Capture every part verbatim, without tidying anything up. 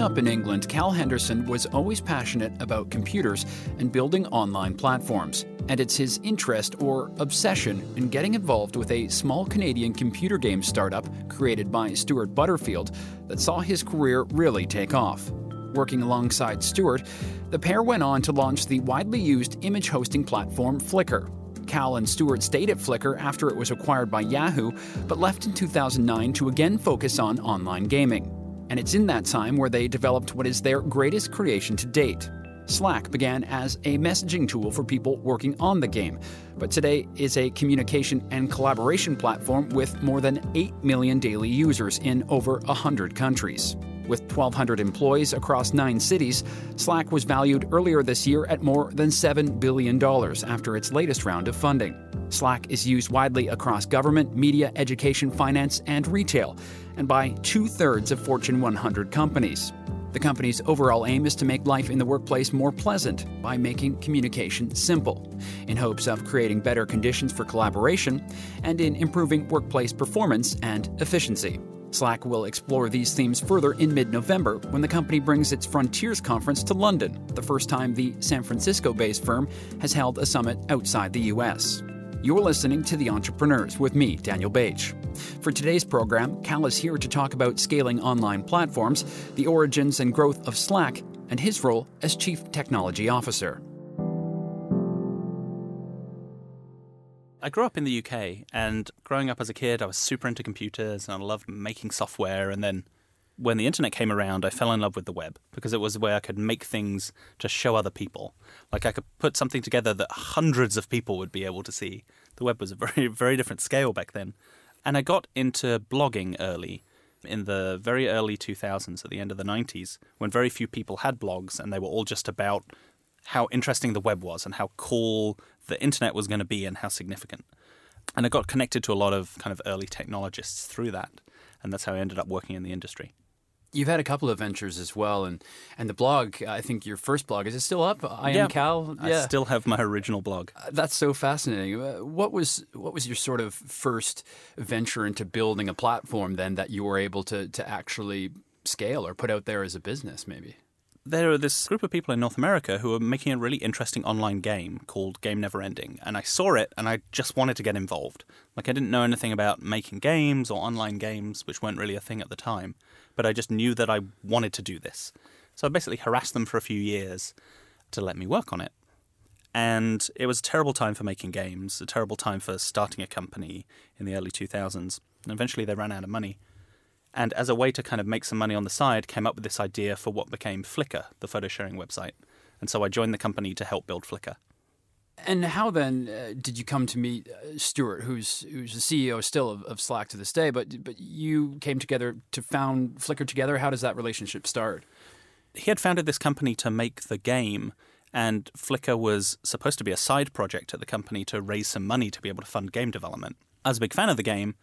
up in England, Cal Henderson was always passionate about computers and building online platforms. And it's his interest or obsession in getting involved with a small Canadian computer game startup created by Stuart Butterfield that saw his career really take off. Working alongside Stuart, the pair went on to launch the widely used image hosting platform Flickr. Cal and Stuart stayed at Flickr after it was acquired by Yahoo, but left in two thousand nine to again focus on online gaming. And it's in that time where they developed what is their greatest creation to date. Slack began as a messaging tool for people working on the game, but today is a communication and collaboration platform with more than eight million daily users in over one hundred countries. With twelve hundred employees across nine cities, Slack was valued earlier this year at more than seven billion dollars after its latest round of funding. Slack is used widely across government, media, education, finance, and retail, and by two-thirds of Fortune one hundred companies. The company's overall aim is to make life in the workplace more pleasant by making communication simple, in hopes of creating better conditions for collaboration and in improving workplace performance and efficiency. Slack will explore these themes further in mid-November when the company brings its Frontiers conference to London, the first time the San Francisco-based firm has held a summit outside the U S. You're listening to The Entrepreneurs with me, Daniel Bage. For today's program, Cal is here to talk about scaling online platforms, the origins and growth of Slack, and his role as Chief Technology Officer. I grew up in the U K, and growing up as a kid, I was super into computers, and I loved making software. And then when the internet came around, I fell in love with the web, because it was where I could make things to show other people. Like I could put something together that hundreds of people would be able to see. The web was a very, very different scale back then. And I got into blogging early, in the very early two thousands, at the end of the nineties, when very few people had blogs, and they were all just about how interesting the web was and how cool the internet was going to be and how significant. And I got connected to a lot of kind of early technologists through that, and that's how I ended up working in the industry. You've had a couple of ventures as well, and, and the blog, I think your first blog, is it still up? I yeah, am Cal? I yeah. still have my original blog. Uh, that's so fascinating. Uh, what was what was your sort of first venture into building a platform then that you were able to, to actually scale or put out there as a business maybe? There are this group of people in North America who are making a really interesting online game called Game Never Ending. And I saw it and I just wanted to get involved. Like I didn't know anything about making games or online games, which weren't really a thing at the time. But I just knew that I wanted to do this. So I basically harassed them for a few years to let me work on it. And it was a terrible time for making games, a terrible time for starting a company in the early two thousands. And eventually they ran out of money. And as a way to kind of make some money on the side, came up with this idea for what became Flickr, the photo sharing website. And so I joined the company to help build Flickr. And how then uh, did you come to meet uh, Stuart, who's who's the C E O still of, of Slack to this day, but but you came together to found Flickr together? How does that relationship start? He had founded this company to make the game, and Flickr was supposed to be a side project at the company to raise some money to be able to fund game development. I was a big fan of the game,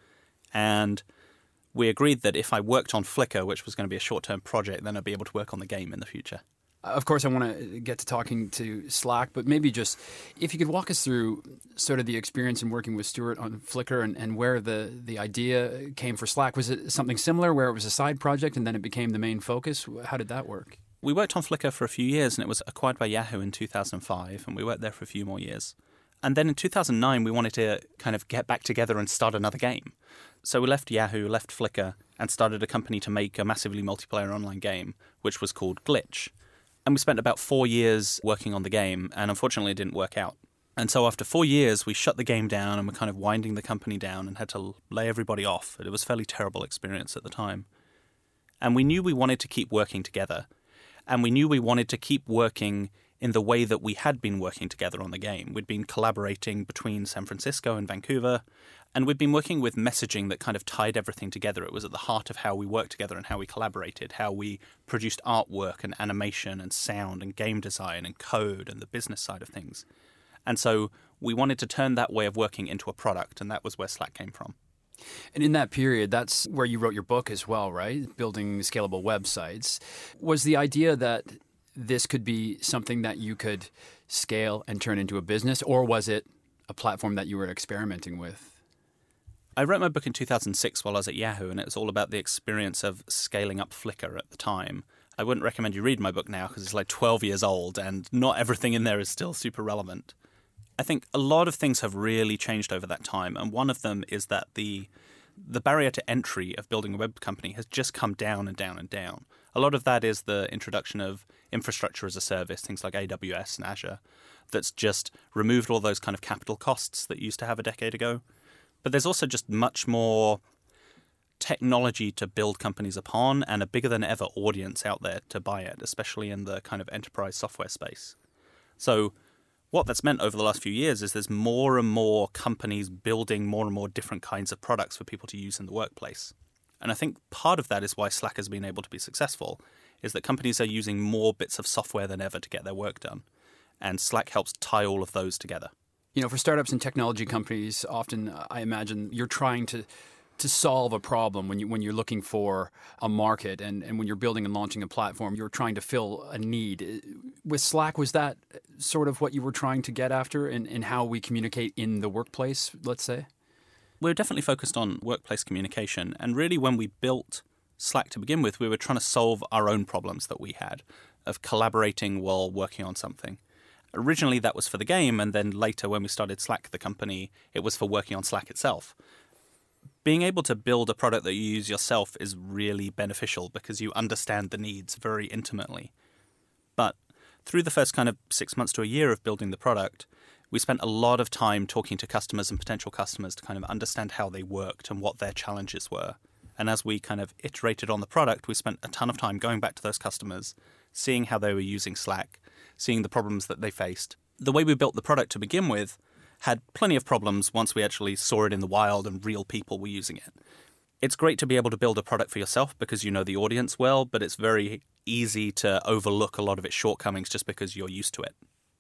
and we agreed that if I worked on Flickr, which was going to be a short-term project, then I'd be able to work on the game in the future. Of course, I want to get to talking to Slack, but maybe just if you could walk us through sort of the experience in working with Stuart on Flickr and, and where the, the idea came for Slack. Was it something similar where it was a side project and then it became the main focus? How did that work? We worked on Flickr for a few years, and it was acquired by Yahoo in two thousand five, and we worked there for a few more years. And then in two thousand nine, we wanted to kind of get back together and start another game. So we left Yahoo, left Flickr, and started a company to make a massively multiplayer online game, which was called Glitch. And we spent about four years working on the game, and unfortunately it didn't work out. And so after four years, we shut the game down and were kind of winding the company down and had to lay everybody off. It was a fairly terrible experience at the time. And we knew we wanted to keep working together. And we knew we wanted to keep working in the way that we had been working together on the game. We'd been collaborating between San Francisco and Vancouver, and we'd been working with messaging that kind of tied everything together. It was at the heart of how we worked together and how we collaborated, how we produced artwork and animation and sound and game design and code and the business side of things. And so we wanted to turn that way of working into a product, and that was where Slack came from. And in that period, that's where you wrote your book as well, right? Building scalable websites. Was the idea that this could be something that you could scale and turn into a business, or was it a platform that you were experimenting with? I wrote my book in two thousand six while I was at Yahoo, and it was all about the experience of scaling up Flickr at the time. I wouldn't recommend you read my book now because it's like twelve years old and not everything in there is still super relevant. I think a lot of things have really changed over that time, and one of them is that the the barrier to entry of building a web company has just come down and down and down. A lot of that is the introduction of infrastructure as a service, things like A W S and Azure, that's just removed all those kind of capital costs that you used to have a decade ago. But there's also just much more technology to build companies upon and a bigger than ever audience out there to buy it, especially in the kind of enterprise software space. So what that's meant over the last few years is there's more and more companies building more and more different kinds of products for people to use in the workplace. And I think part of that is why Slack has been able to be successful, is that companies are using more bits of software than ever to get their work done. And Slack helps tie all of those together. You know, for startups and technology companies, often uh, I imagine you're trying to to solve a problem when you when you're looking for a market, and, and when you're building and launching a platform, you're trying to fill a need. With Slack, was that sort of what you were trying to get after in, in how we communicate in the workplace, let's say? We're definitely focused on workplace communication. And really, when we built Slack to begin with, we were trying to solve our own problems that we had of collaborating while working on something. Originally, that was for the game. And then later, when we started Slack, the company, it was for working on Slack itself. Being able to build a product that you use yourself is really beneficial because you understand the needs very intimately. But through the first kind of six months to a year of building the product, we spent a lot of time talking to customers and potential customers to kind of understand how they worked and what their challenges were. And as we kind of iterated on the product, we spent a ton of time going back to those customers, seeing how they were using Slack, seeing the problems that they faced. The way we built the product to begin with had plenty of problems once we actually saw it in the wild and real people were using it. It's great to be able to build a product for yourself because you know the audience well, but it's very easy to overlook a lot of its shortcomings just because you're used to it.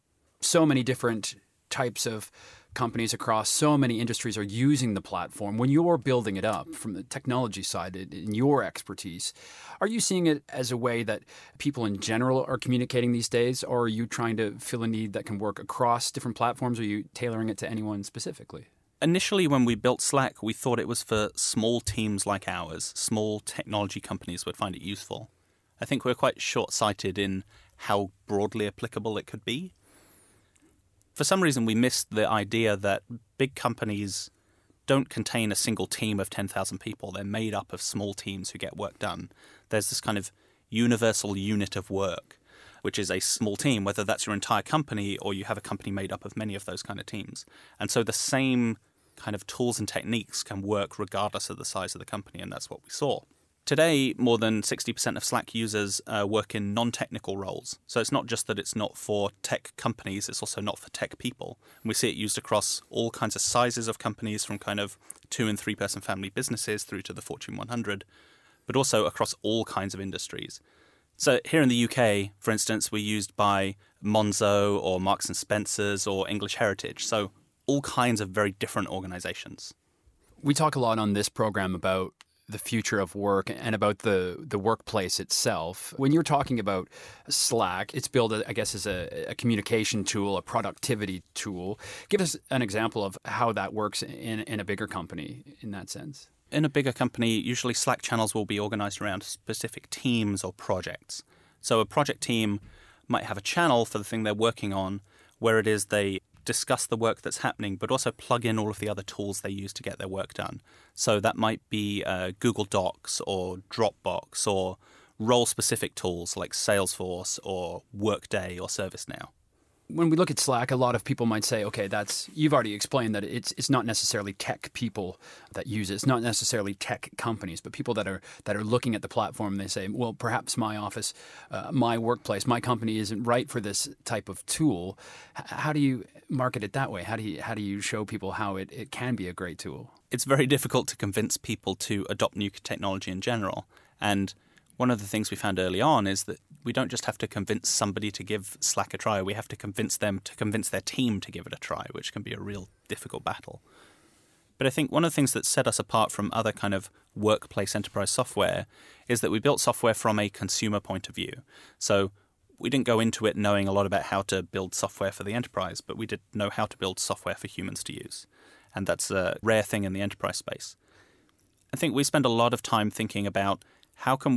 So many different types of companies across so many industries are using the platform. When you're building it up from the technology side in your expertise, are you seeing it as a way that people in general are communicating these days, or are you trying to fill a need that can work across different platforms? Or are you tailoring it to anyone specifically? Initially, when we built Slack, we thought it was for small teams like ours. Small technology companies would find it useful. I think we're quite short-sighted in how broadly applicable it could be. For some reason, we missed the idea that big companies don't contain a single team of ten thousand people. They're made up of small teams who get work done. There's this kind of universal unit of work, which is a small team, whether that's your entire company or you have a company made up of many of those kind of teams. And so the same kind of tools and techniques can work regardless of the size of the company, and that's what we saw. Today, more than sixty percent of Slack users uh, work in non-technical roles. So it's not just that it's not for tech companies, it's also not for tech people. And we see it used across all kinds of sizes of companies, from kind of two- and three-person family businesses through to the Fortune one hundred, but also across all kinds of industries. So here in the U K, for instance, we're used by Monzo or Marks and Spencer's or English Heritage. So all kinds of very different organizations. We talk a lot on this program about the future of work and about the, the workplace itself. When you're talking about Slack, it's built, I guess, as a, a communication tool, a productivity tool. Give us an example of how that works in, in a bigger company in that sense. In a bigger company, usually Slack channels will be organized around specific teams or projects. So a project team might have a channel for the thing they're working on where it is they discuss the work that's happening, but also plug in all of the other tools they use to get their work done. So that might be uh, Google Docs or Dropbox or role-specific tools like Salesforce or Workday or ServiceNow. When we look at Slack, a lot of people might say, okay, that's you've already explained that it's it's not necessarily tech people that use it. It's not necessarily tech companies, but people that are that are looking at the platform. They say, well, perhaps my office, uh, my workplace, my company isn't right for this type of tool. H- how do you market it that way? How do you how do you show people how it, it can be a great tool? It's very difficult to convince people to adopt new technology in general. And one of the things we found early on is that we don't just have to convince somebody to give Slack a try. We have to convince them to convince their team to give it a try, which can be a real difficult battle. But I think one of the things that set us apart from other kind of workplace enterprise software is that we built software from a consumer point of view. So we didn't go into it knowing a lot about how to build software for the enterprise, but we did know how to build software for humans to use. And that's a rare thing in the enterprise space. I think we spend a lot of time thinking about how can we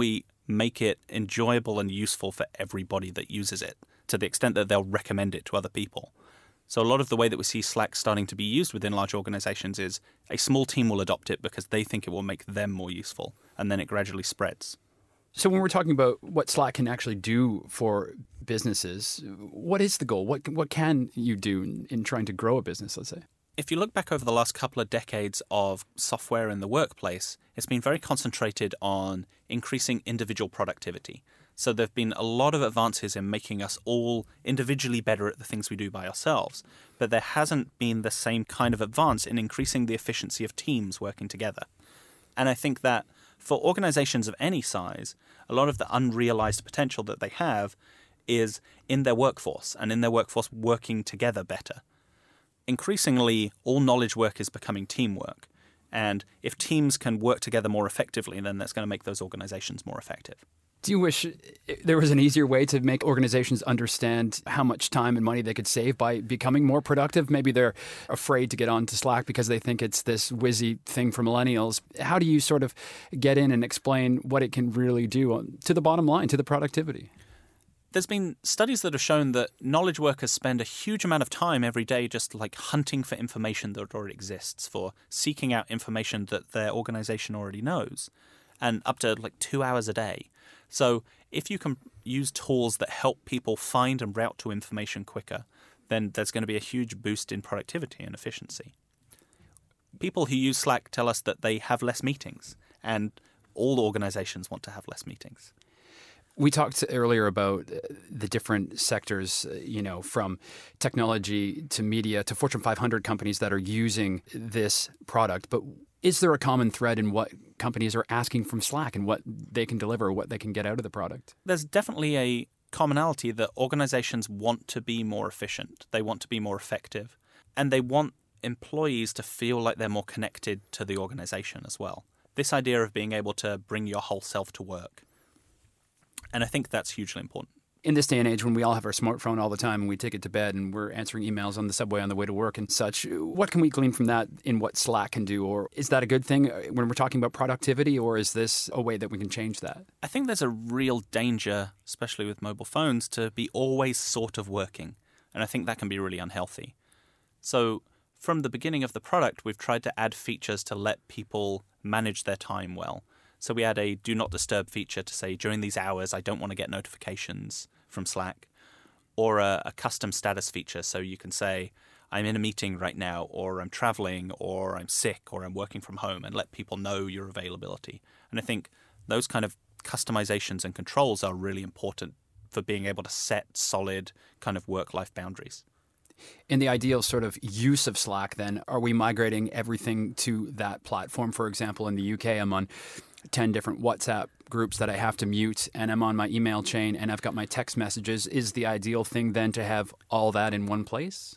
make it enjoyable and useful for everybody that uses it, to the extent that they'll recommend it to other people. So a lot of the way that we see Slack starting to be used within large organizations is a small team will adopt it because they think it will make them more useful, and then it gradually spreads. So when we're talking about what Slack can actually do for businesses, what is the goal? What what can you do in, in trying to grow a business, let's say? If you look back over the last couple of decades of software in the workplace, it's been very concentrated on increasing individual productivity. So there have been a lot of advances in making us all individually better at the things we do by ourselves, but there hasn't been the same kind of advance in increasing the efficiency of teams working together. And I think that for organizations of any size, a lot of the unrealized potential that they have is in their workforce, and in their workforce working together better. Increasingly, all knowledge work is becoming teamwork. And if teams can work together more effectively, then that's going to make those organizations more effective. Do you wish there was an easier way to make organizations understand how much time and money they could save by becoming more productive? Maybe they're afraid to get onto Slack because they think it's this whizzy thing for millennials. How do you sort of get in and explain what it can really do to the bottom line, to the productivity? There's been studies that have shown that knowledge workers spend a huge amount of time every day just like hunting for information that already exists, for seeking out information that their organization already knows, and up to like two hours a day. So if you can use tools that help people find and route to information quicker, then there's going to be a huge boost in productivity and efficiency. People who use Slack tell us that they have less meetings, and all organizations want to have less meetings. We talked earlier about the different sectors, you know, from technology to media to Fortune five hundred companies that are using this product. But is there a common thread in what companies are asking from Slack and what they can deliver, what they can get out of the product? There's definitely a commonality that organizations want to be more efficient. They want to be more effective. And they want employees to feel like they're more connected to the organization as well. This idea of being able to bring your whole self to work. And I think that's hugely important. In this day and age when we all have our smartphone all the time and we take it to bed and we're answering emails on the subway on the way to work and such, what can we glean from that in what Slack can do? Or is that a good thing when we're talking about productivity, or is this a way that we can change that? I think there's a real danger, especially with mobile phones, to be always sort of working. And I think that can be really unhealthy. So from the beginning of the product, we've tried to add features to let people manage their time well. So we add a do not disturb feature to say, during these hours, I don't want to get notifications from Slack, or a, a custom status feature. So you can say, I'm in a meeting right now, or I'm traveling, or I'm sick, or I'm working from home, and let people know your availability. And I think those kind of customizations and controls are really important for being able to set solid kind of work-life boundaries. In the ideal sort of use of Slack, then, are we migrating everything to that platform? For example, in the U K, I'm on ten different WhatsApp groups that I have to mute, and I'm on my email chain, and I've got my text messages. Is the ideal thing then to have all that in one place?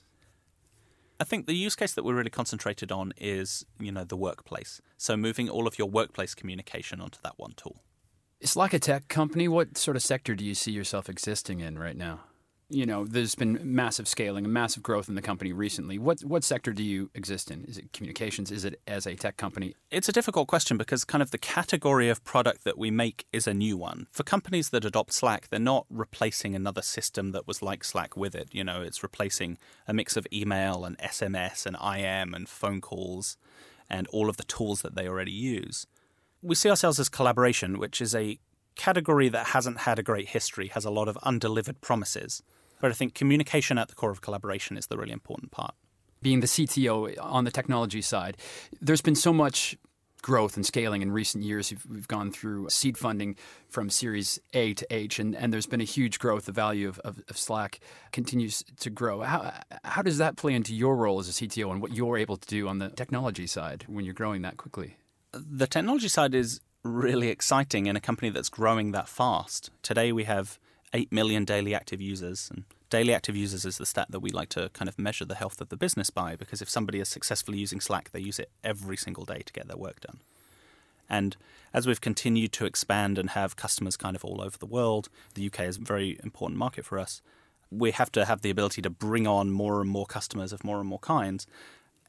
I think the use case that we're really concentrated on is, you know, the workplace. So moving all of your workplace communication onto that one tool. Is Slack a tech company? What sort of sector do you see yourself existing in right now? You know, there's been massive scaling and massive growth in the company recently. What what sector do you exist in? Is it communications? Is it as a tech company? It's a difficult question because kind of the category of product that we make is a new one. For companies that adopt Slack, they're not replacing another system that was like Slack with it. You know, it's replacing a mix of email and S M S and I M and phone calls and all of the tools that they already use. We see ourselves as collaboration, which is a category that hasn't had a great history, has a lot of undelivered promises. But I think communication at the core of collaboration is the really important part. Being the C T O on the technology side, there's been so much growth and scaling in recent years. We've gone through seed funding from Series A to H, and, and there's been a huge growth. The value of, of, of Slack continues to grow. How, how does that play into your role as a C T O and what you're able to do on the technology side when you're growing that quickly? The technology side is really exciting in a company that's growing that fast. Today we have eight million daily active users. And daily active users is the stat that we like to kind of measure the health of the business by, because if somebody is successfully using Slack, they use it every single day to get their work done. And as we've continued to expand and have customers kind of all over the world, the U K is a very important market for us. We have to have the ability to bring on more and more customers of more and more kinds.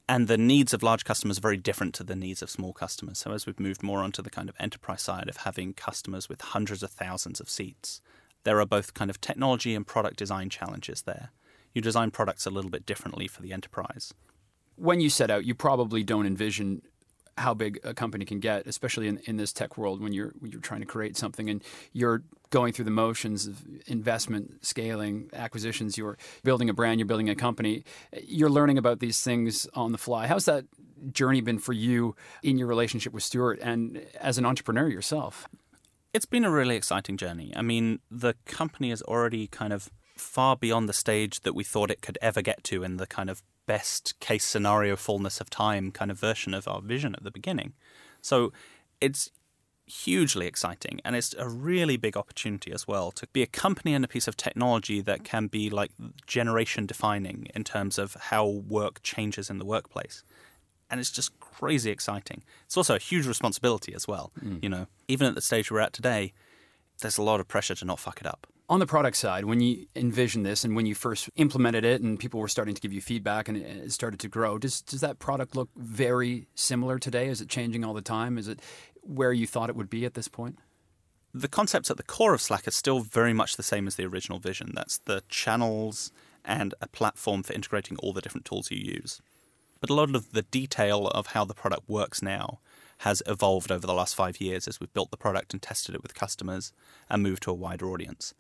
And the needs of large customers are very different to the needs of small customers. So as we've moved more onto the kind of enterprise side of having customers with hundreds of thousands of seats, there are both kind of technology and product design challenges there. You design products a little bit differently for the enterprise. When you set out, you probably don't envision how big a company can get, especially in, in this tech world when you're when you're trying to create something and you're going through the motions of investment, scaling, acquisitions, you're building a brand, you're building a company. You're learning about these things on the fly. How's that journey been for you in your relationship with Stuart and as an entrepreneur yourself? It's been a really exciting journey. I mean, the company is already kind of far beyond the stage that we thought it could ever get to in the kind of best case scenario fullness of time kind of version of our vision at the beginning. So it's hugely exciting, and it's a really big opportunity as well to be a company and a piece of technology that can be like generation defining in terms of how work changes in the workplace. And it's just crazy exciting. It's also a huge responsibility as well. Mm. You know, even at the stage we're at today, there's a lot of pressure to not fuck it up. On the product side, when you envisioned this and when you first implemented it and people were starting to give you feedback and it started to grow, does does that product look very similar today? Is it changing all the time? Is it where you thought it would be at this point? The concepts at the core of Slack are still very much the same as the original vision. That's the channels and a platform for integrating all the different tools you use. But a lot of the detail of how the product works now has evolved over the last five years as we've built the product and tested it with customers and moved to a wider audience.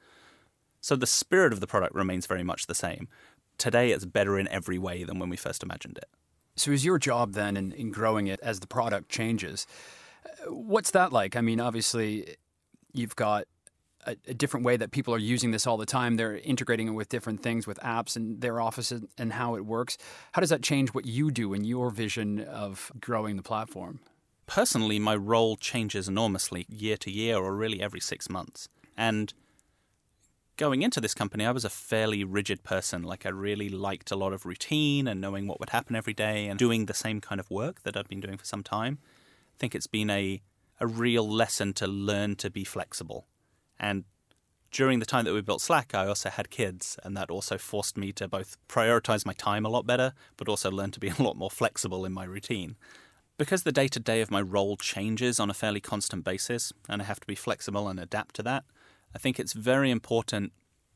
So the spirit of the product remains very much the same. Today, it's better in every way than when we first imagined it. So is your job then in, in growing it as the product changes? What's that like? I mean, obviously, you've got a, a different way that people are using this all the time. They're integrating it with different things, with apps and their offices and how it works. How does that change what you do in your vision of growing the platform? Personally, my role changes enormously year to year or really every six months. And going into this company, I was a fairly rigid person. Like, I really liked a lot of routine and knowing what would happen every day and doing the same kind of work that I'd been doing for some time. I think it's been a, a real lesson to learn to be flexible. And during the time that we built Slack, I also had kids, and that also forced me to both prioritize my time a lot better, but also learn to be a lot more flexible in my routine. Because the day-to-day of my role changes on a fairly constant basis, and I have to be flexible and adapt to that, I think it's very important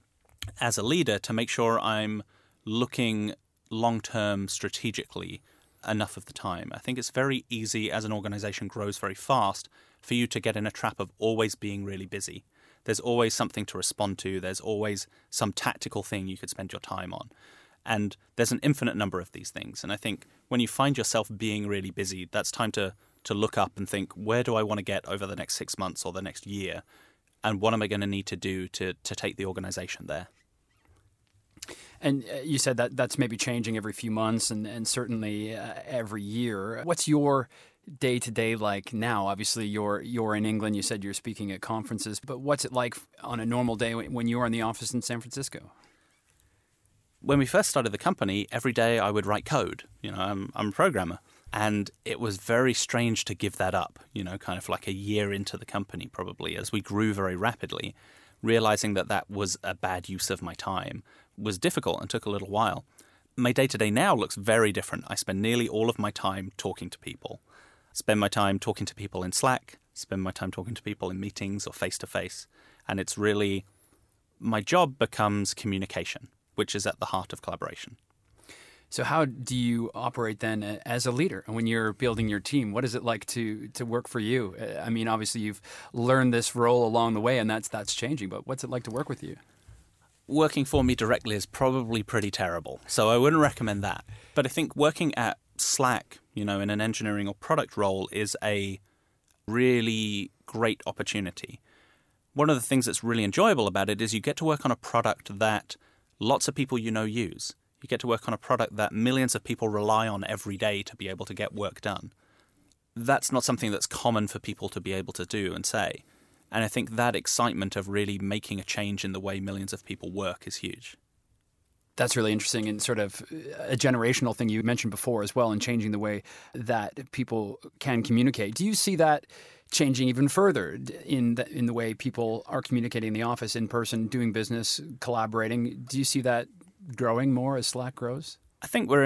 as a leader to make sure I'm looking long-term strategically enough of the time. I think it's very easy as an organization grows very fast for you to get in a trap of always being really busy. There's always something to respond to. There's always some tactical thing you could spend your time on. And there's an infinite number of these things. And I think when you find yourself being really busy, that's time to, to look up and think, where do I want to get over the next six months or the next year? And what am I going to need to do to, to take the organization there? And you said that that's maybe changing every few months and, and certainly uh, every year. What's your day-to-day like now? Obviously, you're you're in England. You said you're speaking at conferences. But what's it like on a normal day when you're in the office in San Francisco? When we first started the company, every day I would write code. You know, I'm, I'm a programmer. And it was very strange to give that up, you know, kind of like a year into the company probably, as we grew very rapidly. Realizing that that was a bad use of my time was difficult and took a little while. My day-to-day now looks very different. I spend nearly all of my time talking to people. Spend my time talking to people in Slack, spend my time talking to people in meetings or face-to-face. And it's really, my job becomes communication, which is at the heart of collaboration. So how do you operate then as a leader when you're building your team? What is it like to to work for you? I mean, obviously you've learned this role along the way and that's that's changing, but what's it like to work with you? Working for me directly is probably pretty terrible, so I wouldn't recommend that. But I think working at Slack, you know, in an engineering or product role is a really great opportunity. One of the things that's really enjoyable about it is you get to work on a product that lots of people you know use. You get to work on a product that millions of people rely on every day to be able to get work done. That's not something that's common for people to be able to do and say. And I think that excitement of really making a change in the way millions of people work is huge. That's really interesting and sort of a generational thing you mentioned before as well, and changing the way that people can communicate. Do you see that changing even further in the, in the way people are communicating in the office, in person, doing business, collaborating? Do you see that growing more as Slack grows? I think we're in a,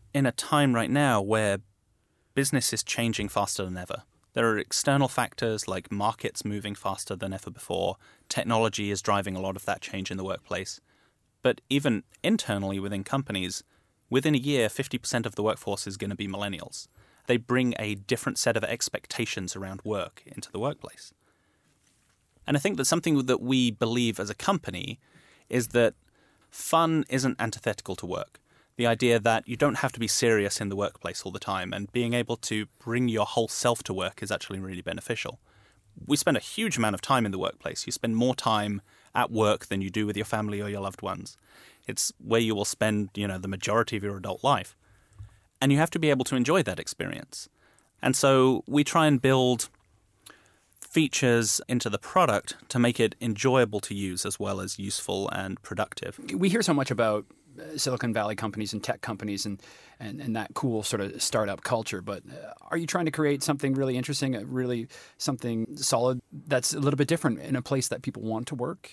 in a time right now where business is changing faster than ever. There are external factors like markets moving faster than ever before. Technology is driving a lot of that change in the workplace. But even internally within companies, within a year, fifty percent of the workforce is going to be millennials. They bring a different set of expectations around work into the workplace. And I think that something that we believe as a company is that fun isn't antithetical to work. The idea that you don't have to be serious in the workplace all the time, and being able to bring your whole self to work is actually really beneficial. We spend a huge amount of time in the workplace. You spend more time at work than you do with your family or your loved ones. It's where you will spend, you know, the majority of your adult life. And you have to be able to enjoy that experience. And so we try and build features into the product to make it enjoyable to use as well as useful and productive. We hear so much about Silicon Valley companies and tech companies and, and, and that cool sort of startup culture. But uh, are you trying to create something really interesting, uh, really something solid that's a little bit different in a place that people want to work?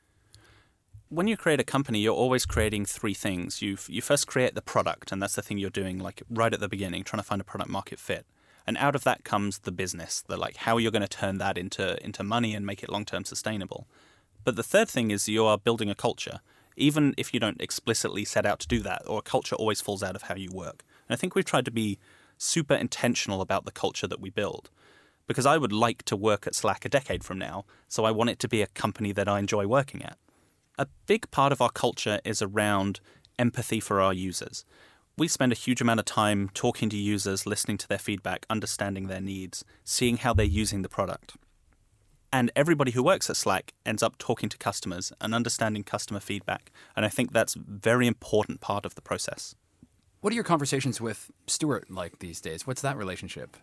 When you create a company, you're always creating three things. You you first create the product, and that's the thing you're doing like right at the beginning, trying to find a product market fit. And out of that comes the business, the like how you're going to turn that into into money and make it long-term sustainable. But the third thing is you are building a culture. Even if you don't explicitly set out to do that, or a culture always falls out of how you work. And I think we've tried to be super intentional about the culture that we build. Because I would like to work at Slack a decade from now, so I want it to be a company that I enjoy working at. A big part of our culture is around empathy for our users. We spend a huge amount of time talking to users, listening to their feedback, understanding their needs, seeing how they're using the product. And everybody who works at Slack ends up talking to customers and understanding customer feedback. And I think that's a very important part of the process. What are your conversations with Stuart like these days? What's that relationship?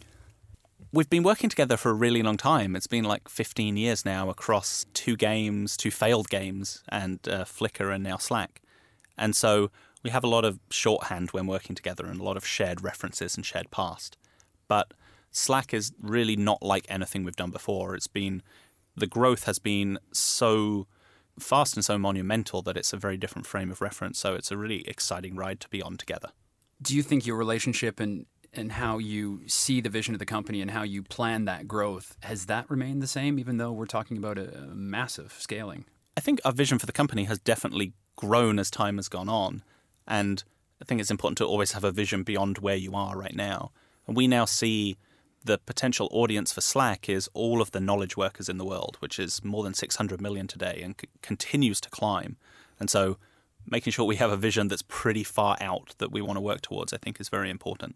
We've been working together for a really long time. It's been like fifteen years now across two games, two failed games, and uh, Flickr and now Slack. And so we have a lot of shorthand when working together and a lot of shared references and shared past. But Slack is really not like anything we've done before. It's been, the growth has been so fast and so monumental that it's a very different frame of reference. So it's a really exciting ride to be on together. Do you think your relationship and, and how you see the vision of the company and how you plan that growth, has that remained the same, even though we're talking about a, a massive scaling? I think our vision for the company has definitely grown as time has gone on. And I think it's important to always have a vision beyond where you are right now. And we now see the potential audience for Slack is all of the knowledge workers in the world, which is more than six hundred million today and c- continues to climb. And so making sure we have a vision that's pretty far out that we want to work towards, I think, is very important.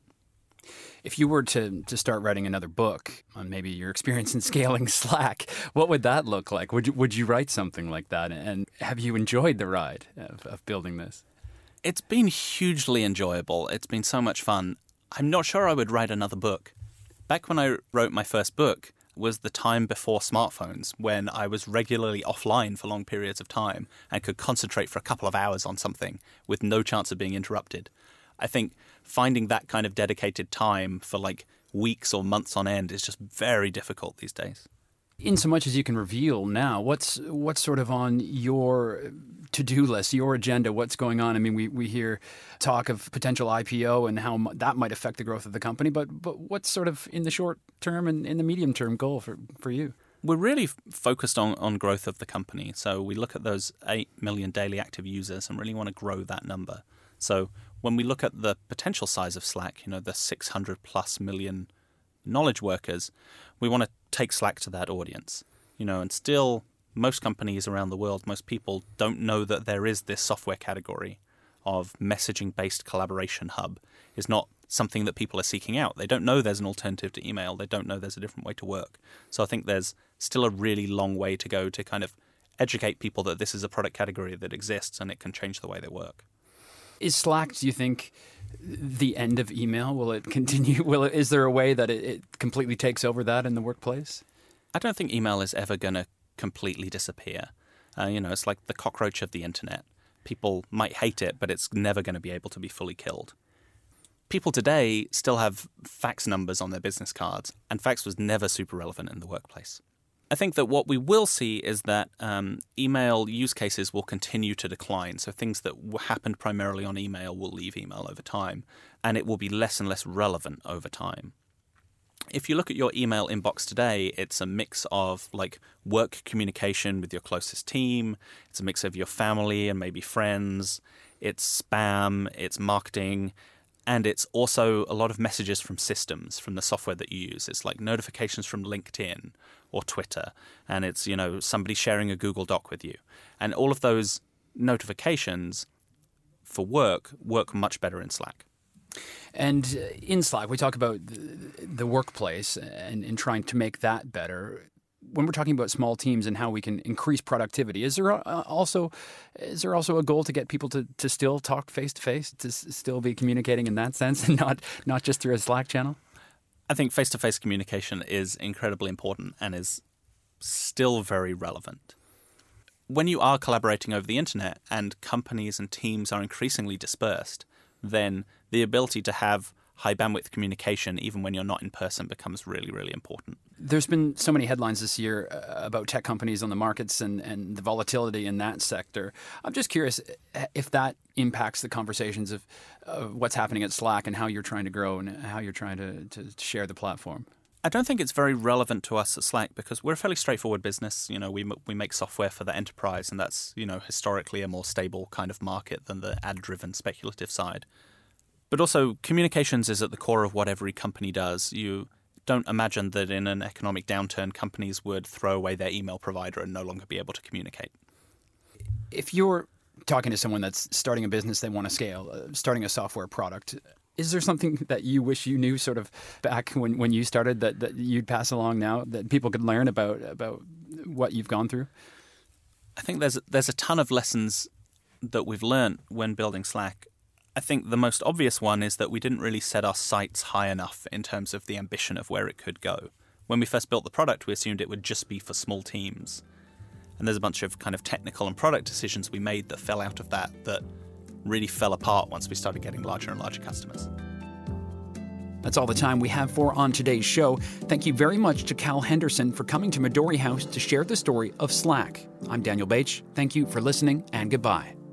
If you were to, to start writing another book on maybe your experience in scaling Slack, what would that look like? Would you, would you write something like that? And have you enjoyed the ride of, of building this? It's been hugely enjoyable. It's been so much fun. I'm not sure I would write another book. Back when I wrote my first book was the time before smartphones, when I was regularly offline for long periods of time and could concentrate for a couple of hours on something with no chance of being interrupted. I think finding that kind of dedicated time for like weeks or months on end is just very difficult these days. In so much as you can reveal now, what's what's sort of on your to-do list, your agenda, what's going on? I mean, we, we hear talk of potential I P O and how that might affect the growth of the company, but but what's sort of in the short term and in the medium term goal for, for you? We're really focused on, on growth of the company. So we look at those eight million daily active users and really want to grow that number. So when we look at the potential size of Slack, you know, the six hundred plus million knowledge workers, we want to take Slack to that audience. You know, and still most companies around the world, most people don't know that there is this software category of messaging-based collaboration hub. Is not something that people are seeking out. They don't know there's an alternative to email. They don't know there's a different way to work. So I think there's still a really long way to go to kind of educate people that this is a product category that exists and it can change the way they work. Is Slack, do you think, the end of email? Will it continue? Will it, is there a way that it, it completely takes over that in the workplace? I don't think email is ever going to completely disappear. Uh, you know, it's like the cockroach of the internet. People might hate it, but it's never going to be able to be fully killed. People today still have fax numbers on their business cards, and fax was never super relevant in the workplace. I think that what we will see is that um, email use cases will continue to decline. So things that happened primarily on email will leave email over time, and it will be less and less relevant over time. If you look at your email inbox today, it's a mix of like work communication with your closest team. It's a mix of your family and maybe friends. It's spam, it's marketing, and it's also a lot of messages from systems, from the software that you use. It's like notifications from LinkedIn or Twitter, and it's, you know, somebody sharing a Google Doc with you. And all of those notifications for work work much better in Slack. And in Slack, we talk about the workplace and, and trying to make that better. When we're talking about small teams and how we can increase productivity, is there also is there also a goal to get people to, to still talk face to face, to still be communicating in that sense, and not not just through a Slack channel? I think face to face communication is incredibly important and is still very relevant. When you are collaborating over the internet and companies and teams are increasingly dispersed, then the ability to have high bandwidth communication, even when you're not in person, becomes really, really important. There's been so many headlines this year uh, about tech companies on the markets and, and the volatility in that sector. I'm just curious if that impacts the conversations of uh, what's happening at Slack and how you're trying to grow and how you're trying to, to share the platform. I don't think it's very relevant to us at Slack because we're a fairly straightforward business. You know, we we make software for the enterprise, and that's, you know, historically a more stable kind of market than the ad-driven speculative side. But also, communications is at the core of what every company does. You don't imagine that in an economic downturn, companies would throw away their email provider and no longer be able to communicate. If you're talking to someone that's starting a business they want to scale, uh, starting a software product, is there something that you wish you knew sort of back when, when you started that, that you'd pass along now that people could learn about about what you've gone through? I think there's there's a ton of lessons that we've learned when building Slack. I think the most obvious one is that we didn't really set our sights high enough in terms of the ambition of where it could go. When we first built the product, we assumed it would just be for small teams. And there's a bunch of kind of technical and product decisions we made that fell out of that that really fell apart once we started getting larger and larger customers. That's all the time we have for on today's show. Thank you very much to Cal Henderson for coming to Midori House to share the story of Slack. I'm Daniel Bache. Thank you for listening, and goodbye.